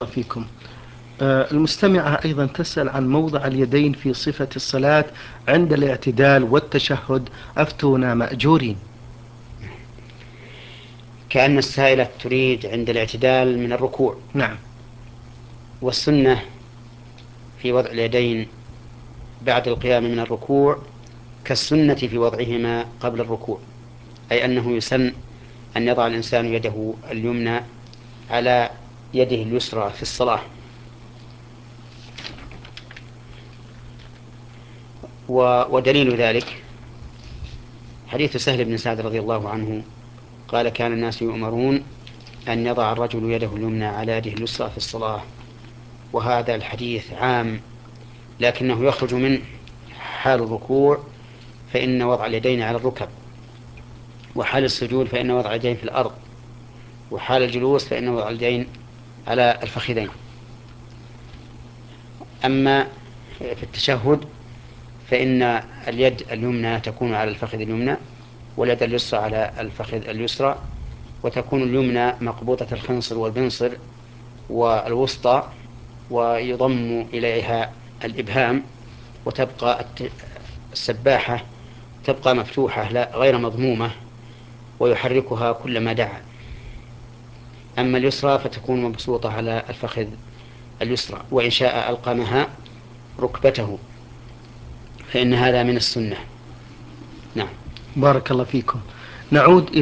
فيكم. المستمعة أيضا تسأل عن موضع اليدين في صفة الصلاة عند الاعتدال والتشهد، أفتونا مأجورين. كأن السائلة تريد عند الاعتدال من الركوع. نعم. والسنة في وضع اليدين بعد القيام من الركوع كالسنة في وضعهما قبل الركوع، أي أنه يسن أن يضع الإنسان يده اليمنى على يده اليسرى في الصلاة. ودليل ذلك حديث سهل بن سعد رضي الله عنه قال: كان الناس يؤمرون أن يضع الرجل يده اليمنى على يده اليسرى في الصلاة. وهذا الحديث عام، لكنه يخرج من حال الركوع فإن وضع اليدين على الركب، وحال السجود فإن وضع اليدين في الأرض، وحال الجلوس فإن وضع اليدين على الفخذين. أما في التشهد فإن اليد اليمنى تكون على الفخذ اليمنى، واليد اليسرى على الفخذ اليسرى، وتكون اليمنى مقبوضة الخنصر والبنصر والوسطى، ويضم إليها الإبهام، وتبقى السباحة تبقى مفتوحة لا غير مضمومة، ويحركها كلما دعا. أما اليسرى فتكون مبسوطة على الفخذ اليسرى، وإن شاء ألقمها ركبته، فإن هذا من السنة. نعم. بارك الله فيكم. نعود إلى